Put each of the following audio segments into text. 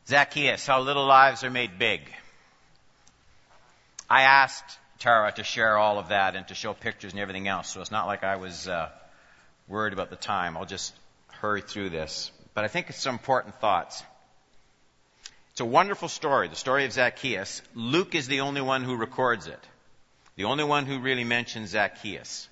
Zacchaeus, how little lives are made big. I asked Tara to share all of that and to show pictures and everything else, so it's not like I was worried about the time. I'll just hurry through this. But I think it's some important thoughts. It's a wonderful story, the story of Zacchaeus. Luke is the only one who records it, the only one who really mentions Zacchaeus.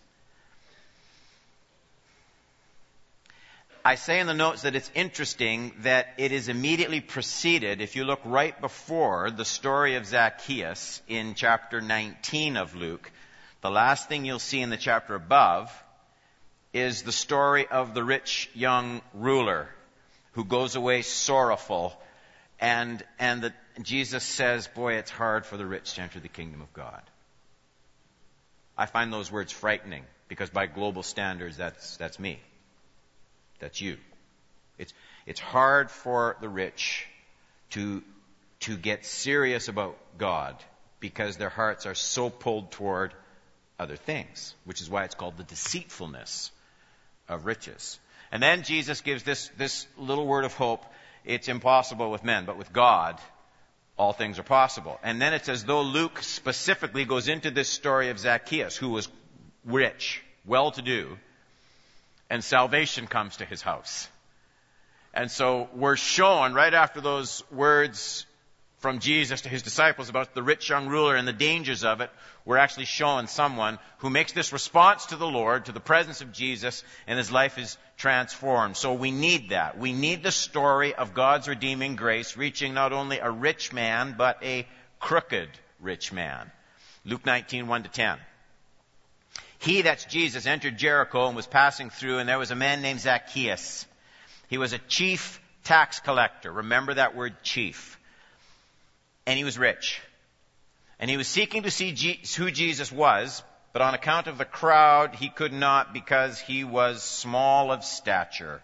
I say in the notes that it's interesting that it is immediately preceded, if you look right before the story of Zacchaeus in chapter 19 of Luke, the last thing you'll see in the chapter above is the story of the rich young ruler who goes away sorrowful, and Jesus says, boy, it's hard for the rich to enter the kingdom of God. I find those words frightening, because by global standards, that's me. That's you. It's hard for the rich to get serious about God because their hearts are so pulled toward other things, which is why it's called the deceitfulness of riches. And then Jesus gives this little word of hope. It's impossible with men, but with God, all things are possible. And then it's as though Luke specifically goes into this story of Zacchaeus, who was rich, well-to-do, and salvation comes to his house. And so we're shown, right after those words from Jesus to his disciples about the rich young ruler and the dangers of it, we're actually showing someone who makes this response to the Lord, to the presence of Jesus, and his life is transformed. So we need that. We need the story of God's redeeming grace reaching not only a rich man, but a crooked rich man. Luke 19, 1-10. He, that's Jesus, entered Jericho and was passing through, and there was a man named Zacchaeus. He was a chief tax collector. Remember that word, chief. And he was rich. And he was seeking to see who Jesus was, but on account of the crowd, he could not because he was small of stature.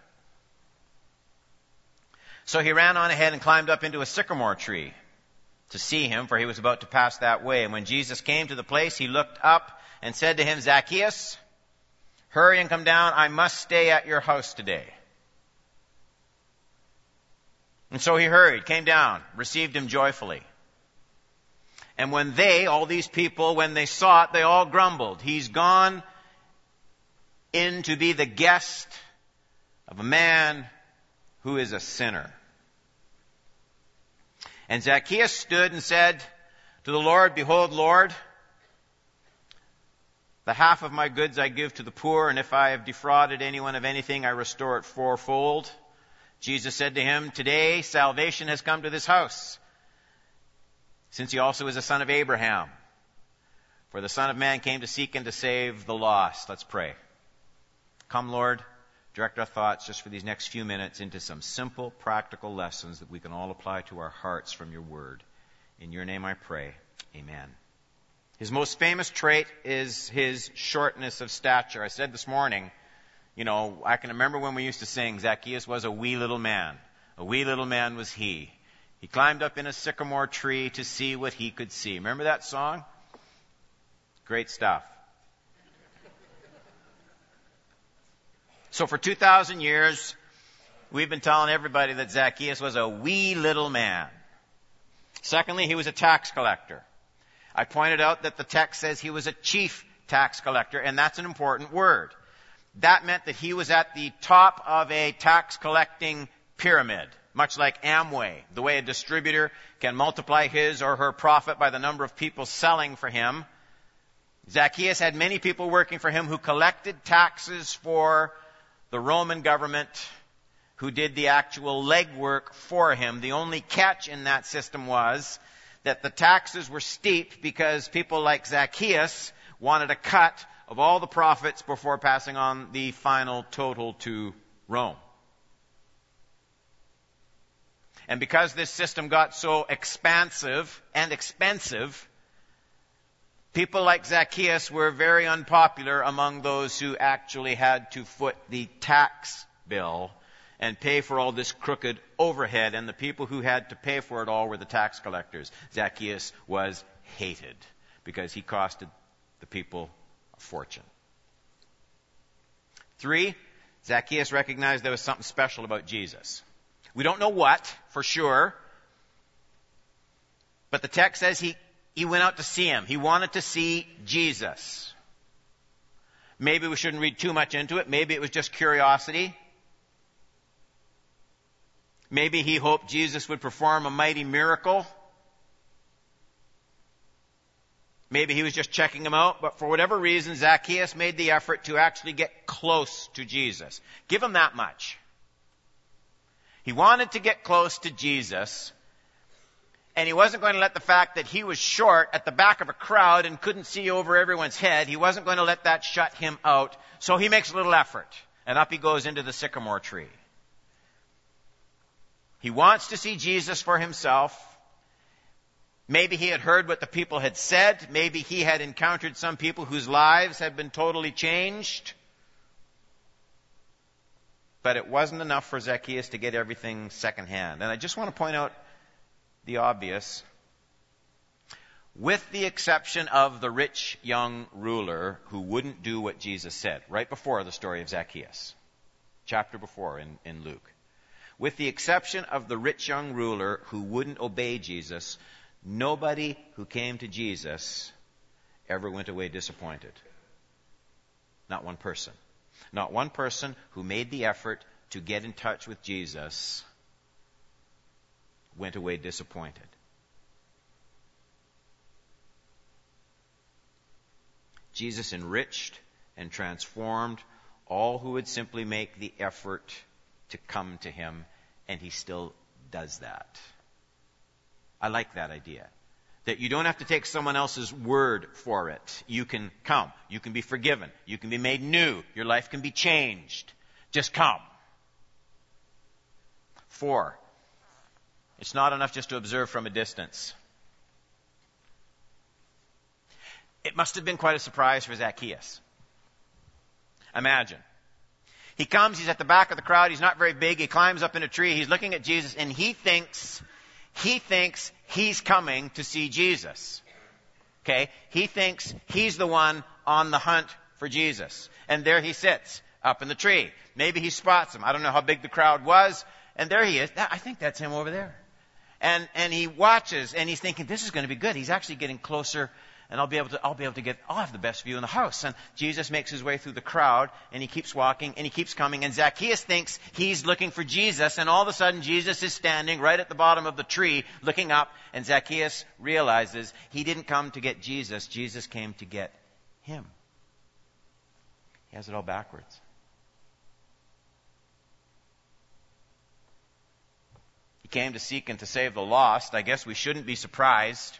So he ran on ahead and climbed up into a sycamore tree to see him, for he was about to pass that way. And when Jesus came to the place, he looked up and said to him, Zacchaeus, hurry and come down. I must stay at your house today. And so he hurried, came down, received him joyfully. And when all these people, when they saw it, they all grumbled. He's gone in to be the guest of a man who is a sinner. And Zacchaeus stood and said to the Lord, Behold, Lord, the half of my goods I give to the poor, and if I have defrauded anyone of anything, I restore it fourfold. Jesus said to him, Today salvation has come to this house, since he also is a son of Abraham. For the Son of Man came to seek and to save the lost. Let's pray. Come, Lord, direct our thoughts just for these next few minutes into some simple, practical lessons that we can all apply to our hearts from your word. In your name I pray. Amen. His most famous trait is his shortness of stature. I said this morning, I can remember when we used to sing, Zacchaeus was a wee little man. A wee little man was he. He climbed up in a sycamore tree to see what he could see. Remember that song? Great stuff. So for 2,000 years, we've been telling everybody that Zacchaeus was a wee little man. Secondly, he was a tax collector. I pointed out that the text says he was a chief tax collector, and that's an important word. That meant that he was at the top of a tax collecting pyramid, much like Amway, the way a distributor can multiply his or her profit by the number of people selling for him. Zacchaeus had many people working for him who collected taxes for the Roman government, who did the actual legwork for him. The only catch in that system was that the taxes were steep because people like Zacchaeus wanted a cut of all the profits before passing on the final total to Rome. And because this system got so expansive and expensive, people like Zacchaeus were very unpopular among those who actually had to foot the tax bill and pay for all this crooked overhead, and the people who had to pay for it all were the tax collectors. Zacchaeus was hated because he costed the people a fortune. 3, Zacchaeus recognized there was something special about Jesus. We don't know what, for sure, But the text says he went out to see him. He wanted to see Jesus. Maybe we shouldn't read too much into it. Maybe it was just curiosity. Maybe he hoped Jesus would perform a mighty miracle. Maybe he was just checking him out. But for whatever reason, Zacchaeus made the effort to actually get close to Jesus. Give him that much. He wanted to get close to Jesus. And he wasn't going to let the fact that he was short at the back of a crowd and couldn't see over everyone's head, he wasn't going to let that shut him out. So he makes a little effort. And up he goes into the sycamore tree. He wants to see Jesus for himself. Maybe he had heard what the people had said. Maybe he had encountered some people whose lives had been totally changed. But it wasn't enough for Zacchaeus to get everything secondhand. And I just want to point out the obvious. With the exception of the rich young ruler who wouldn't do what Jesus said, right before the story of Zacchaeus, chapter before in Luke. With the exception of the rich young ruler who wouldn't obey Jesus, nobody who came to Jesus ever went away disappointed. Not one person. Not one person who made the effort to get in touch with Jesus went away disappointed. Jesus enriched and transformed all who would simply make the effort to come to him, and he still does that. I like that idea. That you don't have to take someone else's word for it. You can come. You can be forgiven. You can be made new. Your life can be changed. Just come. 4, it's not enough just to observe from a distance. It must have been quite a surprise for Zacchaeus. Imagine. He comes, he's at the back of the crowd, he's not very big, he climbs up in a tree, he's looking at Jesus, and he thinks he's coming to see Jesus. Okay? He thinks he's the one on the hunt for Jesus. And there he sits, up in the tree. Maybe he spots him. I don't know how big the crowd was. And there he is. I think that's him over there. And he watches, and he's thinking, this is going to be good. He's actually getting closer, and I'll have the best view in the house. And Jesus makes his way through the crowd, and he keeps walking, and he keeps coming, and Zacchaeus thinks he's looking for Jesus, and all of a sudden Jesus is standing right at the bottom of the tree, looking up, and Zacchaeus realizes he didn't come to get Jesus. Jesus came to get him. He has it all backwards. He came to seek and to save the lost. I guess we shouldn't be surprised.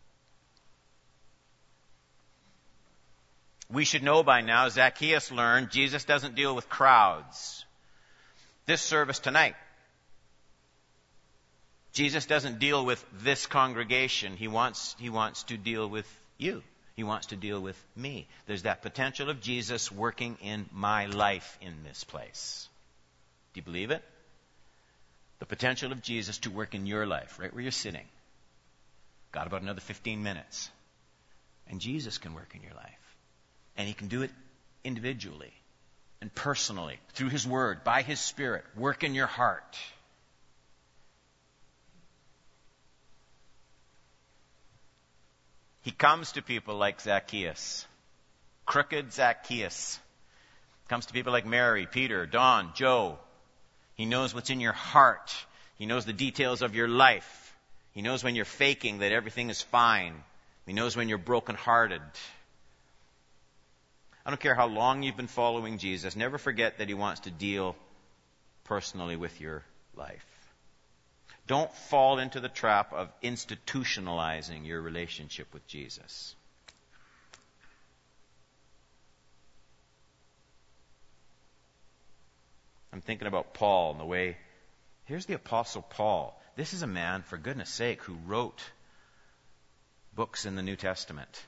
We should know by now, Zacchaeus learned, Jesus doesn't deal with crowds. This service tonight, Jesus doesn't deal with this congregation. He wants to deal with you. He wants to deal with me. There's that potential of Jesus working in my life in this place. Do you believe it? The potential of Jesus to work in your life, right where you're sitting. Got about another 15 minutes. And Jesus can work in your life. And he can do it individually and personally, through his word, by his Spirit, work in your heart. He comes to people like Zacchaeus, crooked Zacchaeus. Comes to people like Mary, Peter, Don, Joe. He knows what's in your heart. He knows the details of your life. He knows when you're faking that everything is fine. He knows when you're brokenhearted. I don't care how long you've been following Jesus. Never forget that he wants to deal personally with your life. Don't fall into the trap of institutionalizing your relationship with Jesus. I'm thinking about Paul and the way, here's the Apostle Paul. This is a man, for goodness sake, who wrote books in the New Testament.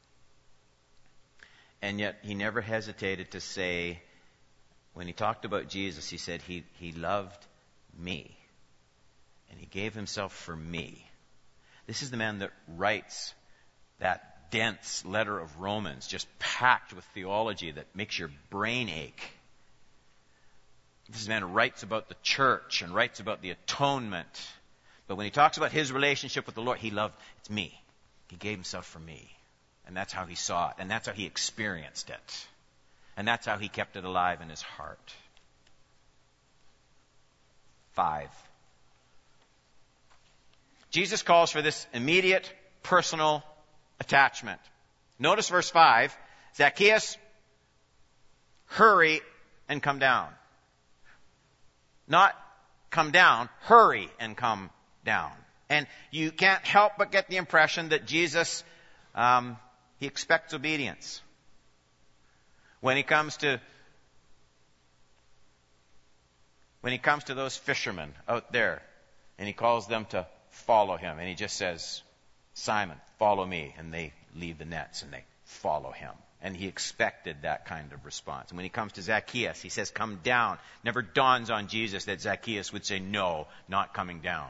And yet he never hesitated to say, when he talked about Jesus, he said, he loved me. And he gave himself for me. This is the man that writes that dense letter of Romans, just packed with theology that makes your brain ache. This man writes about the church and writes about the atonement. But when he talks about his relationship with the Lord, it's me. He gave himself for me. And that's how he saw it. And that's how he experienced it. And that's how he kept it alive in his heart. 5. Jesus calls for this immediate personal attachment. Notice verse 5. Zacchaeus, hurry and come down. Not come down, hurry and come down. And you can't help but get the impression that Jesus, he expects obedience. When he comes to those fishermen out there, and he calls them to follow him, and he just says, Simon, follow me. And they leave the nets and they follow him. And he expected that kind of response. And when he comes to Zacchaeus, he says, come down. Never dawns on Jesus that Zacchaeus would say, no, not coming down.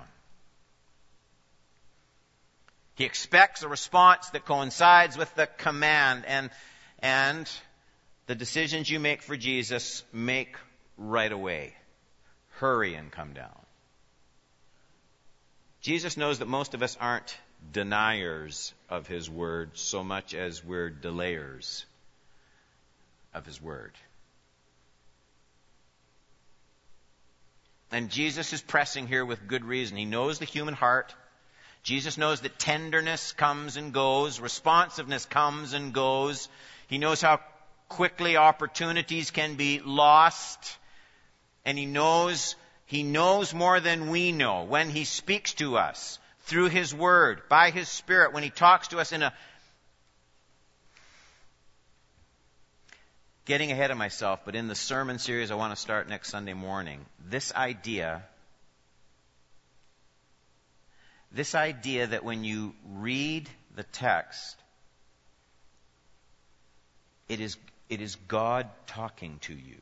He expects a response that coincides with the command. And the decisions you make for Jesus, make right away. Hurry and come down. Jesus knows that most of us aren't deniers of his word so much as we're delayers of his word. And Jesus is pressing here with good reason. He knows the human heart. Jesus knows that tenderness comes and goes, responsiveness comes and goes. He knows how quickly opportunities can be lost. And he knows more than we know when he speaks to us through his word, by his Spirit, when he talks to us in a... Getting ahead of myself, but in the sermon series I want to start next Sunday morning, this idea that when you read the text, it is God talking to you.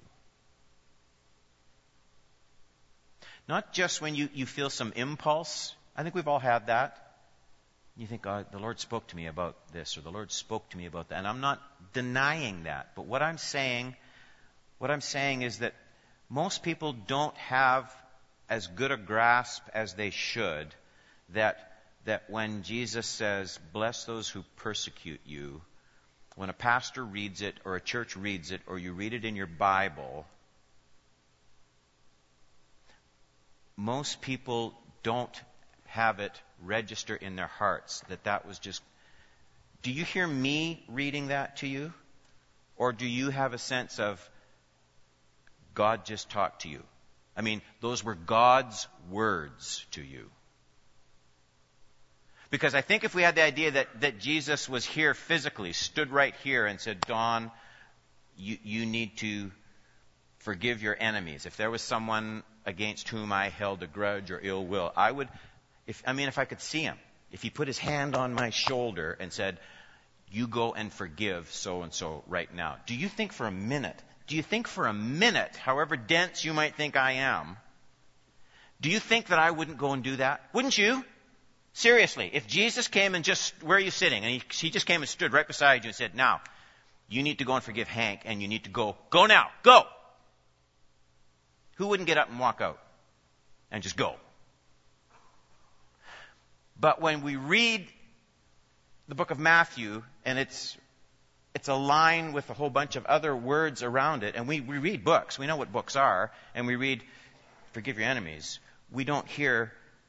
Not just when you feel some impulse. I think we've all had that. You think, oh, the Lord spoke to me about this, or the Lord spoke to me about that. And I'm not denying that. But what I'm saying is that most people don't have as good a grasp as they should that when Jesus says, bless those who persecute you, when a pastor reads it, or a church reads it, or you read it in your Bible, most people don't have it register in their hearts that was just... Do you hear me reading that to you? Or do you have a sense of God just talked to you? I mean, those were God's words to you. Because I think if we had the idea that Jesus was here physically, stood right here and said, Don, you need to forgive your enemies. If there was someone against whom I held a grudge or ill will, if I could see him, if he put his hand on my shoulder and said, you go and forgive so-and-so right now. Do you think for a minute, however dense you might think I am, do you think that I wouldn't go and do that? Wouldn't you? Seriously, if Jesus came and just, where are you sitting? And he just came and stood right beside you and said, now, you need to go and forgive Hank, and you need to go now, go! Who wouldn't get up and walk out and just go? But when we read the book of Matthew, and it's a line with a whole bunch of other words around it, and we read books, we know what books are, and we read, forgive your enemies, we don't hear,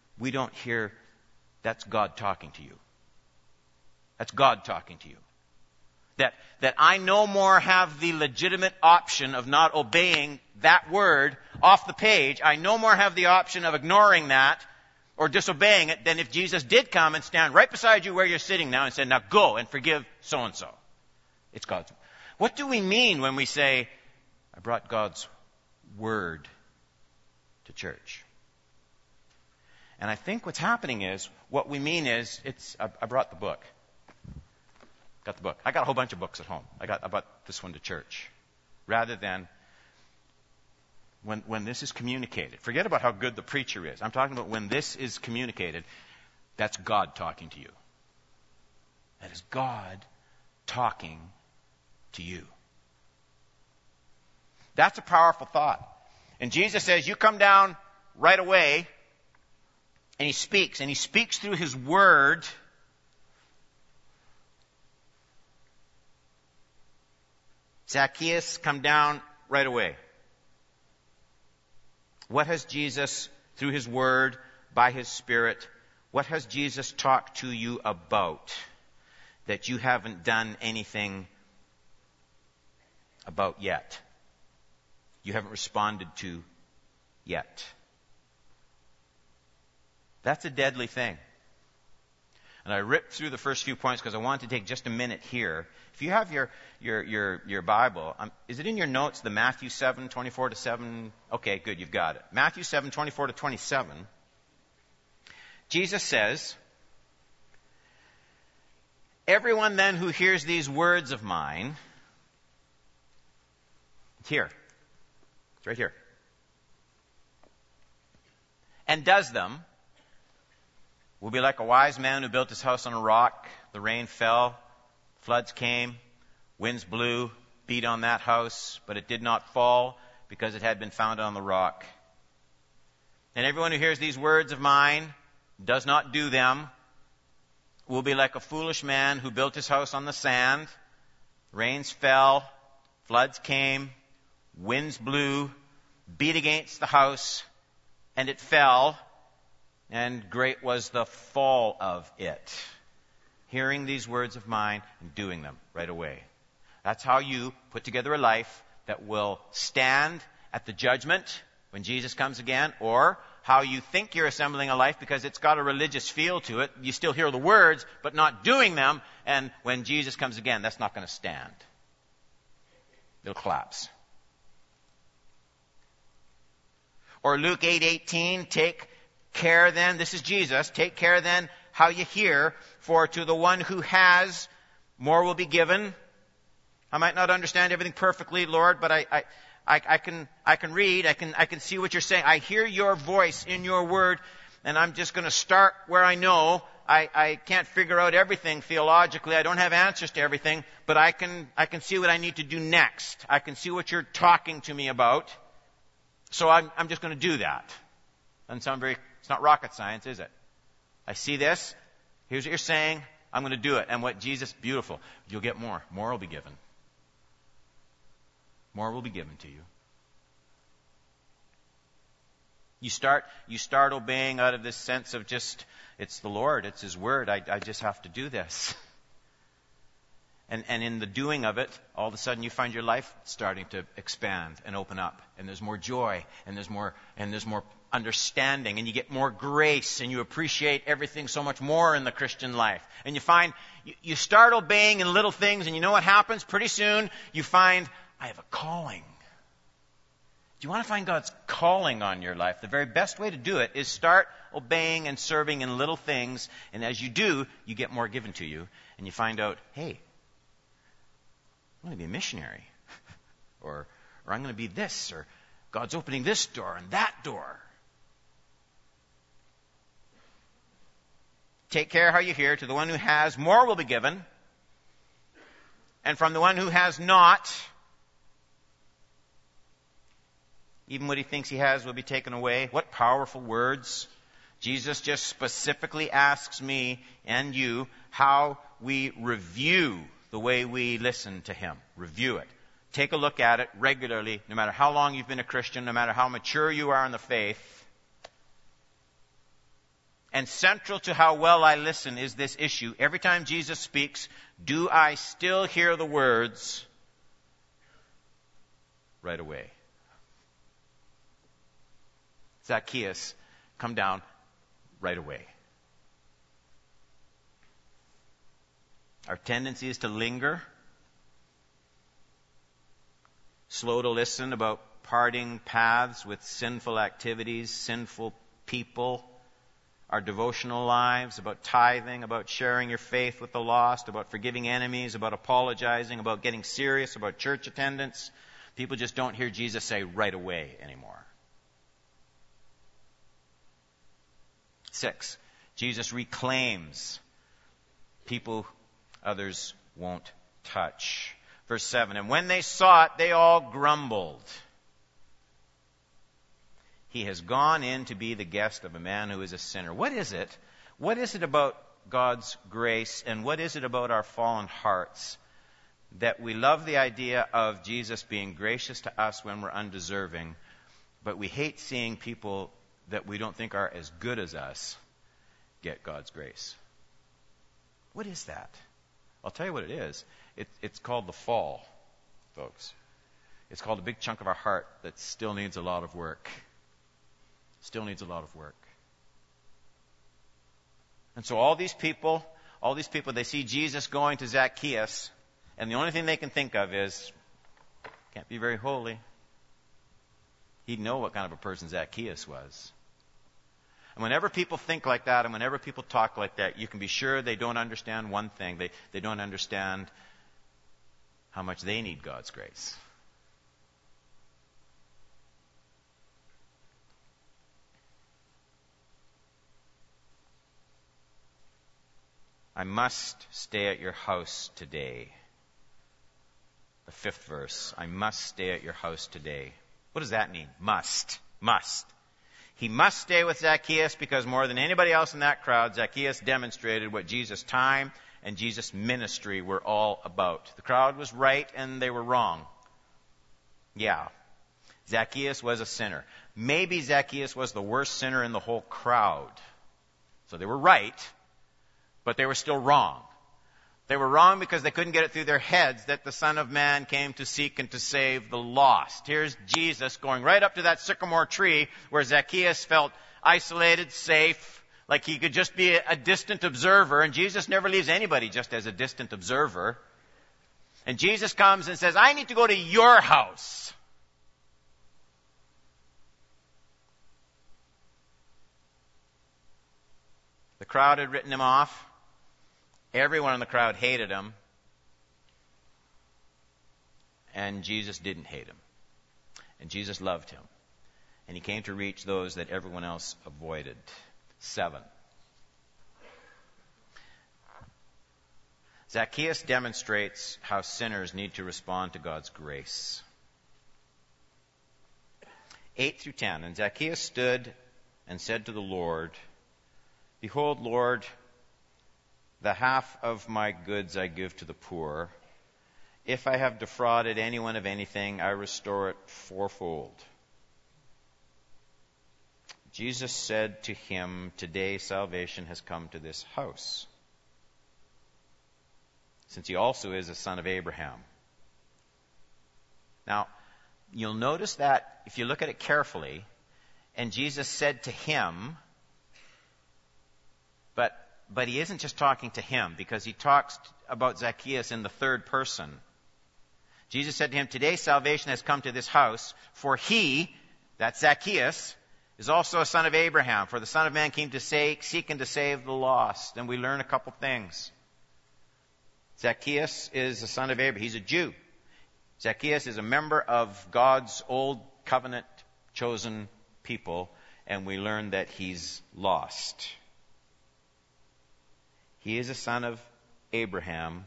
that's God talking to you. That's God talking to you. That I no more have the legitimate option of not obeying that word off the page. I no more have the option of ignoring that or disobeying it than if Jesus did come and stand right beside you where you're sitting now and said, now go and forgive so-and-so. It's God's. What do we mean when we say, I brought God's word to church? And I think what's happening is, what we mean is, I brought the book. Got the book. I got a whole bunch of books at home. I brought this one to church. Rather than when this is communicated. Forget about how good the preacher is. I'm talking about when this is communicated, that's God talking to you. That is God talking to you. That's a powerful thought. And Jesus says, you come down right away, And he speaks through his word. Zacchaeus, come down right away. What has Jesus, through his word, by his Spirit, what has Jesus talked to you about that you haven't done anything about yet? You haven't responded to yet. That's a deadly thing. And I ripped through the first few points because I want to take just a minute here. If you have your Bible, is it in your notes, the Matthew 7, 24 to 7? Okay, good, you've got it. Matthew 7, 24 to 27. Jesus says, "Everyone then who hears these words of mine," it's here. It's right here. "and does them, will be like a wise man who built his house on a rock. The rain fell, floods came, winds blew, beat on that house, but it did not fall because it had been founded on the rock. And everyone who hears these words of mine, does not do them, will be like a foolish man who built his house on the sand. Rains fell, floods came, winds blew, beat against the house, and it fell, and great was the fall of it." Hearing these words of mine and doing them right away. That's how you put together a life that will stand at the judgment when Jesus comes again, or how you think you're assembling a life because it's got a religious feel to it. You still hear the words, but not doing them, and when Jesus comes again, that's not going to stand. It'll collapse. Or Luke 8:18, "Take care then," this is Jesus, "take care then how you hear, for to the one who has, more will be given." I might not understand everything perfectly, Lord, but I can read, I can see what you're saying. I hear your voice in your word, and I'm just going to start where I know. I can't figure out everything theologically. I don't have answers to everything, but I can see what I need to do next. I can see what you're talking to me about. So I'm just going to do that. Doesn't sound it's not rocket science, is it? I see this. Here's what you're saying. I'm going to do it. And what Jesus, beautiful. You'll get more. More will be given. More will be given to you. You start obeying out of this sense of just, it's the Lord, it's His Word. I just have to do this. And in the doing of it, all of a sudden you find your life starting to expand and open up. And there's more joy, and there's more understanding, and you get more grace, and you appreciate everything so much more in the Christian life. And you find, you start obeying in little things, and you know what happens? Pretty soon, you find, I have a calling. Do you want to find God's calling on your life? The very best way to do it is start obeying and serving in little things, and as you do, you get more given to you, and you find out, hey, I'm going to be a missionary, or I'm going to be this, or God's opening this door and that door. Take care how you hear. To the one who has, more will be given. And from the one who has not, even what he thinks he has will be taken away. What powerful words. Jesus just specifically asks me and you how we review the way we listen to Him. Review it. Take a look at it regularly, no matter how long you've been a Christian, no matter how mature you are in the faith. And central to how well I listen is this issue. Every time Jesus speaks, do I still hear the words right away? Zacchaeus, come down right away. Our tendency is to linger, slow to listen about parting paths with sinful activities, sinful people, our devotional lives, about tithing, about sharing your faith with the lost, about forgiving enemies, about apologizing, about getting serious, about church attendance. People just don't hear Jesus say right away anymore. 6, Jesus reclaims people others won't touch. Verse 7, and when they saw it, they all grumbled. He has gone in to be the guest of a man who is a sinner. What is it? What is it about God's grace, and what is it about our fallen hearts that we love the idea of Jesus being gracious to us when we're undeserving, but we hate seeing people that we don't think are as good as us get God's grace? What is that? I'll tell you what it is. It's called the fall, folks. It's called a big chunk of our heart that still needs a lot of work. Still needs a lot of work. And so all these people, they see Jesus going to Zacchaeus, and the only thing they can think of is, can't be very holy. He'd know what kind of a person Zacchaeus was. And whenever people think like that, and whenever people talk like that, you can be sure they don't understand one thing. They don't understand how much they need God's grace. I must stay at your house today. The 5th verse. I must stay at your house today. What does that mean? Must. Must. He must stay with Zacchaeus because more than anybody else in that crowd, Zacchaeus demonstrated what Jesus' time and Jesus' ministry were all about. The crowd was right and they were wrong. Yeah. Zacchaeus was a sinner. Maybe Zacchaeus was the worst sinner in the whole crowd. So they were right, but they were still wrong. They were wrong because they couldn't get it through their heads that the Son of Man came to seek and to save the lost. Here's Jesus going right up to that sycamore tree where Zacchaeus felt isolated, safe, like he could just be a distant observer. And Jesus never leaves anybody just as a distant observer. And Jesus comes and says, I need to go to your house. The crowd had written him off. Everyone in the crowd hated him. And Jesus didn't hate him. And Jesus loved him. And he came to reach those that everyone else avoided. 7. Zacchaeus demonstrates how sinners need to respond to God's grace. 8 through 10. And Zacchaeus stood and said to the Lord, Behold, Lord, the half of my goods I give to the poor. If I have defrauded anyone of anything, I restore it fourfold. Jesus said to him, Today salvation has come to this house, since he also is a son of Abraham. Now, you'll notice that if you look at it carefully, and Jesus said to him, but he isn't just talking to him, because he talks about Zacchaeus in the 3rd person. Jesus said to him, Today salvation has come to this house, for he, that's Zacchaeus, is also a son of Abraham. For the Son of Man came to seek and to save the lost. And we learn a couple things. Zacchaeus is a son of Abraham. He's a Jew. Zacchaeus is a member of God's old covenant chosen people. And we learn that he's lost. He is a son of Abraham,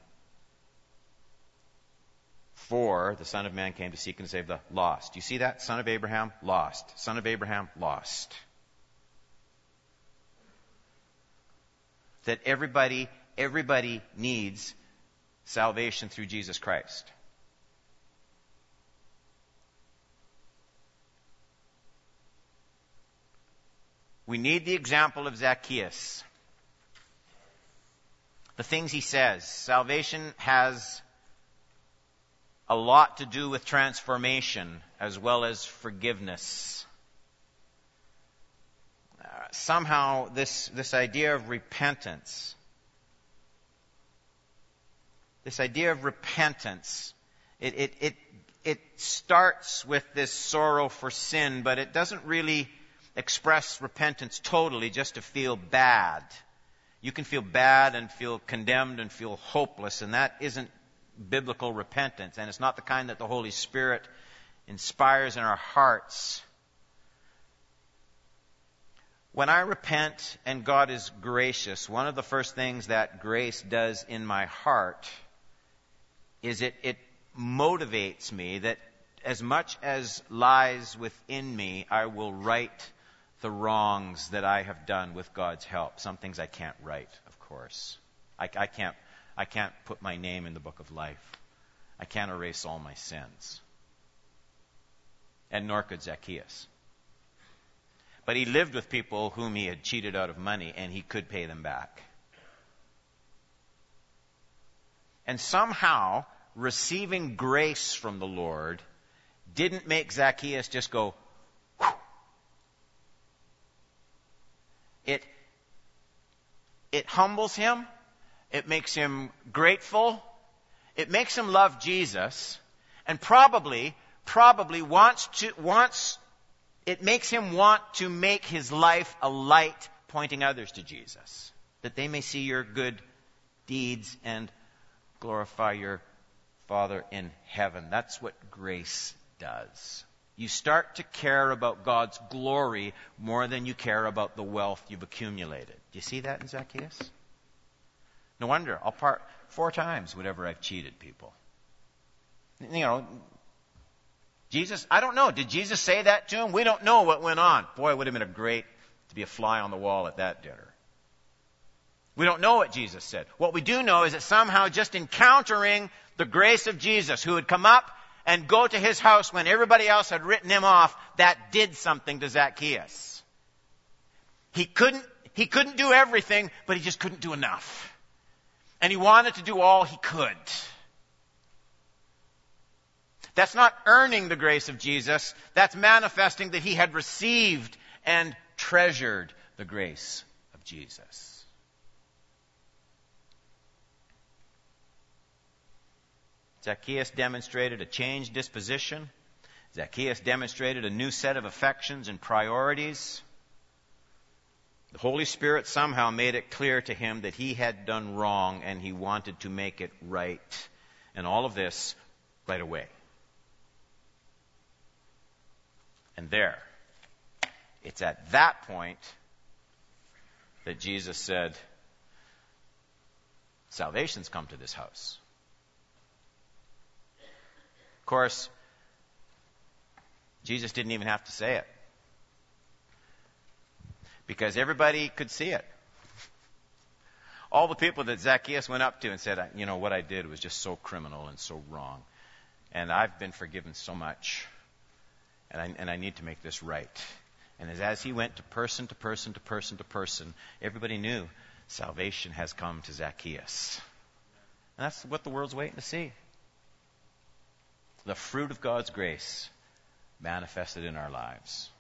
for the Son of Man came to seek and save the lost. You see that? Son of Abraham, lost. Son of Abraham, lost. That everybody needs salvation through Jesus Christ. We need the example of Zacchaeus. The things he says. Salvation has a lot to do with transformation as well as forgiveness. Somehow this idea of repentance, it starts with this sorrow for sin, but it doesn't really express repentance totally just to feel bad. You can feel bad and feel condemned and feel hopeless, and that isn't biblical repentance, and it's not the kind that the Holy Spirit inspires in our hearts. When I repent and God is gracious, one of the first things that grace does in my heart is it motivates me that as much as lies within me, I will right the wrongs that I have done with God's help. Some things I can't right, of course. I can't put my name in the book of life. I can't erase all my sins. And nor could Zacchaeus. But he lived with people whom he had cheated out of money, and he could pay them back. And somehow, receiving grace from the Lord didn't make Zacchaeus just go, whew. It humbles him. It makes him grateful. It makes him love Jesus. And probably it makes him want to make his life a light pointing others to Jesus, that they may see your good deeds and glorify your Father in heaven. That's what grace does. You start to care about God's glory more than you care about the wealth you've accumulated. Do you see that in Zacchaeus? No wonder. I'll part 4 times whatever I've cheated people. You know, Jesus, I don't know. Did Jesus say that to him? We don't know what went on. Boy, it would have been great to be a fly on the wall at that dinner. We don't know what Jesus said. What we do know is that somehow just encountering the grace of Jesus, who had come up and go to his house when everybody else had written him off, that did something to Zacchaeus. He couldn't do everything, but he just couldn't do enough. And he wanted to do all he could. That's not earning the grace of Jesus. That's manifesting that he had received and treasured the grace of Jesus. Zacchaeus demonstrated a changed disposition. Zacchaeus demonstrated a new set of affections and priorities. The Holy Spirit somehow made it clear to him that he had done wrong and he wanted to make it right. And all of this right away. And there, it's at that point that Jesus said, salvation's come to this house. Of course, Jesus didn't even have to say it, because everybody could see it. All the people that Zacchaeus went up to and said, you know, what I did was just so criminal and so wrong. And I've been forgiven so much. And I need to make this right. And as he went to person to person to person to person, everybody knew salvation has come to Zacchaeus. And that's what the world's waiting to see. The fruit of God's grace manifested in our lives.